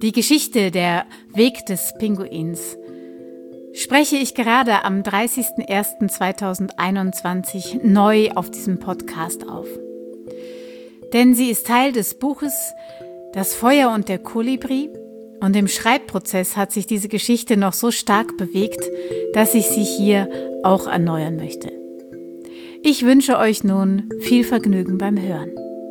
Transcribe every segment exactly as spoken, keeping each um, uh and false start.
Die Geschichte Der Weg des Pinguins spreche ich gerade am dreißigsten ersten zweitausendeinundzwanzig neu auf diesem Podcast auf. Denn sie ist Teil des Buches Das Feuer und der Kolibri und im Schreibprozess hat sich diese Geschichte noch so stark bewegt, dass ich sie hier auch erneuern möchte. Ich wünsche euch nun viel Vergnügen beim Hören.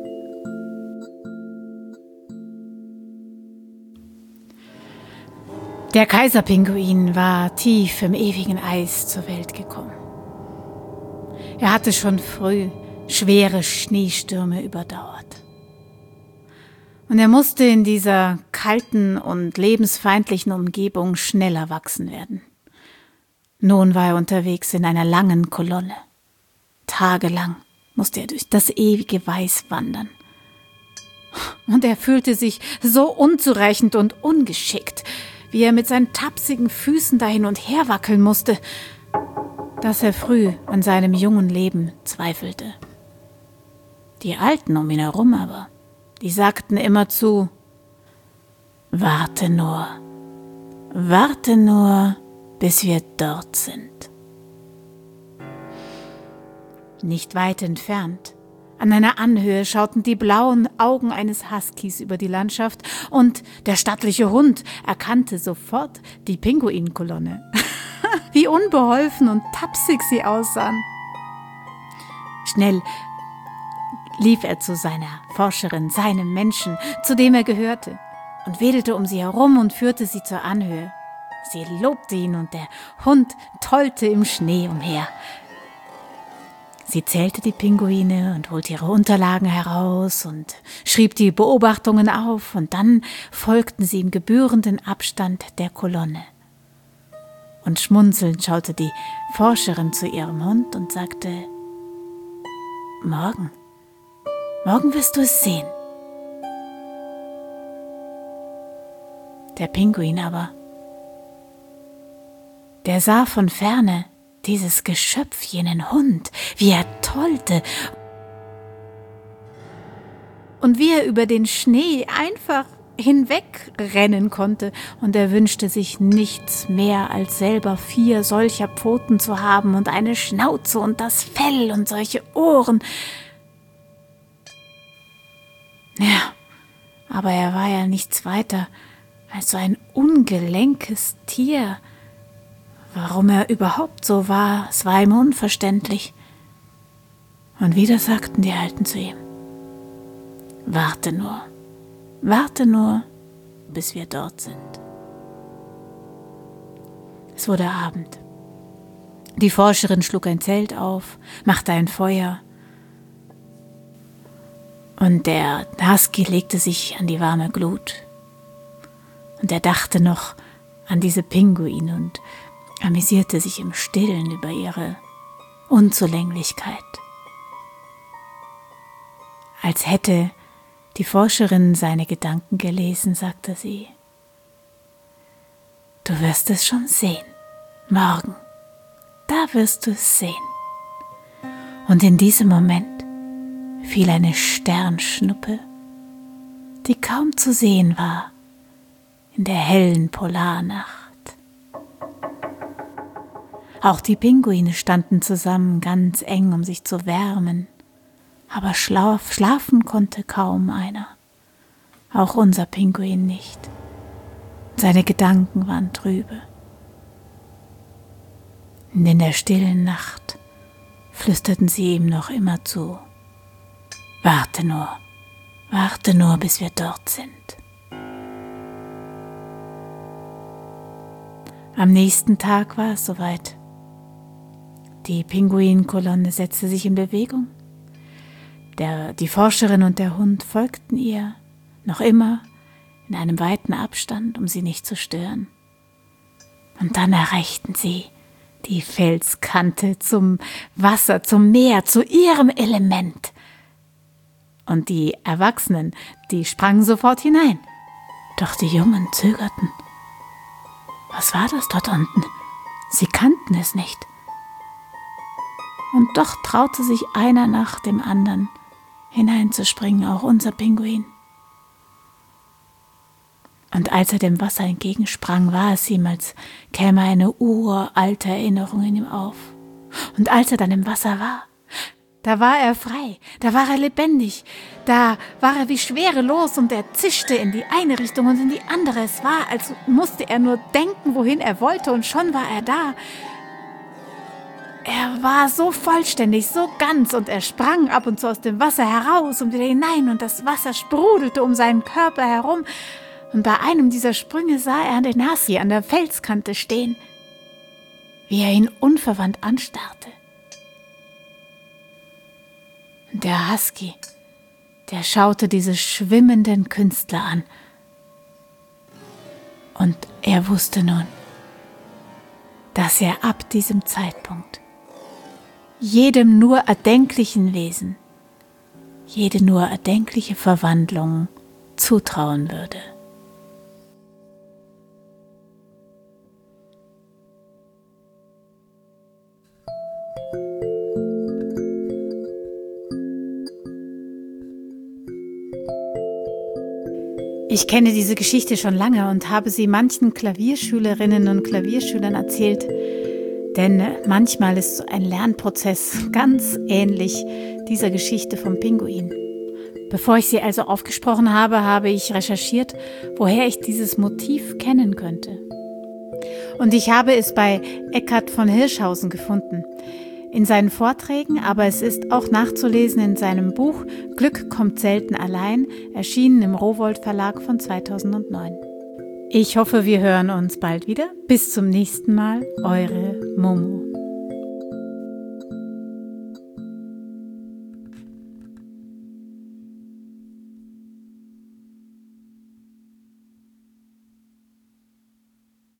Der Kaiserpinguin war tief im ewigen Eis zur Welt gekommen. Er hatte schon früh schwere Schneestürme überdauert. Und er musste in dieser kalten und lebensfeindlichen Umgebung schneller wachsen werden. Nun war er unterwegs in einer langen Kolonne. Tagelang musste er durch das ewige Weiß wandern. Und er fühlte sich so unzureichend und ungeschickt, wie er mit seinen tapsigen Füßen da hin und her wackeln musste, dass er früh an seinem jungen Leben zweifelte. Die Alten um ihn herum aber, die sagten immerzu: Warte nur, warte nur, bis wir dort sind. Nicht weit entfernt, an einer Anhöhe, schauten die blauen Augen eines Huskies über die Landschaft und der stattliche Hund erkannte sofort die Pinguinkolonne. Wie unbeholfen und tapsig sie aussahen. Schnell lief er zu seiner Forscherin, seinem Menschen, zu dem er gehörte, und wedelte um sie herum und führte sie zur Anhöhe. Sie lobte ihn und der Hund tollte im Schnee umher. Sie zählte die Pinguine und holte ihre Unterlagen heraus und schrieb die Beobachtungen auf, und dann folgten sie im gebührenden Abstand der Kolonne. Und schmunzelnd schaute die Forscherin zu ihrem Hund und sagte: Morgen, morgen wirst du es sehen. Der Pinguin aber, der sah von ferne dieses Geschöpf, jenen Hund, wie er tollte und wie er über den Schnee einfach hinwegrennen konnte, und er wünschte sich nichts mehr, als selber vier solcher Pfoten zu haben und eine Schnauze und das Fell und solche Ohren. Ja, aber er war ja nichts weiter als so ein ungelenkes Tier. Warum er überhaupt so war, es war ihm unverständlich. Und wieder sagten die Alten zu ihm: Warte nur, warte nur, bis wir dort sind. Es wurde Abend. Die Forscherin schlug ein Zelt auf, machte ein Feuer, und der Husky legte sich an die warme Glut. Und er dachte noch an diese Pinguine und amüsierte sich im Stillen über ihre Unzulänglichkeit. Als hätte die Forscherin seine Gedanken gelesen, sagte sie: Du wirst es schon sehen, morgen, da wirst du es sehen. Und in diesem Moment fiel eine Sternschnuppe, die kaum zu sehen war in der hellen Polarnacht. Auch die Pinguine standen zusammen, ganz eng, um sich zu wärmen. Aber schlaf, schlafen konnte kaum einer. Auch unser Pinguin nicht. Seine Gedanken waren trübe. Und in der stillen Nacht flüsterten sie ihm noch immer zu: Warte nur, warte nur, bis wir dort sind. Am nächsten Tag war es soweit. Die Pinguinkolonne setzte sich in Bewegung. Der, die Forscherin und der Hund folgten ihr, noch immer in einem weiten Abstand, um sie nicht zu stören. Und dann erreichten sie die Felskante zum Wasser, zum Meer, zu ihrem Element. Und die Erwachsenen, die sprangen sofort hinein. Doch die Jungen zögerten. Was war das dort unten? Sie kannten es nicht. Und doch traute sich einer nach dem anderen hineinzuspringen, auch unser Pinguin. Und als er dem Wasser entgegensprang, war es ihm, als käme eine uralte Erinnerung in ihm auf. Und als er dann im Wasser war, da war er frei, da war er lebendig, da war er wie schwerelos und er zischte in die eine Richtung und in die andere. Es war, als musste er nur denken, wohin er wollte, und schon war er da. Er war so vollständig, so ganz, und er sprang ab und zu aus dem Wasser heraus und wieder hinein, und das Wasser sprudelte um seinen Körper herum. Und bei einem dieser Sprünge sah er den Husky an der Felskante stehen, wie er ihn unverwandt anstarrte. Und der Husky, der schaute diese schwimmenden Künstler an. Und er wusste nun, dass er ab diesem Zeitpunkt jedem nur erdenklichen Wesen, jede nur erdenkliche Verwandlung zutrauen würde. Ich kenne diese Geschichte schon lange und habe sie manchen Klavierschülerinnen und Klavierschülern erzählt, denn manchmal ist so ein Lernprozess ganz ähnlich dieser Geschichte vom Pinguin. Bevor ich sie also aufgesprochen habe, habe ich recherchiert, woher ich dieses Motiv kennen könnte. Und ich habe es bei Eckhard von Hirschhausen gefunden. In seinen Vorträgen, aber es ist auch nachzulesen in seinem Buch Glück kommt selten allein, erschienen im Rowohlt Verlag von zweitausendneun. Ich hoffe, wir hören uns bald wieder. Bis zum nächsten Mal, eure Momo.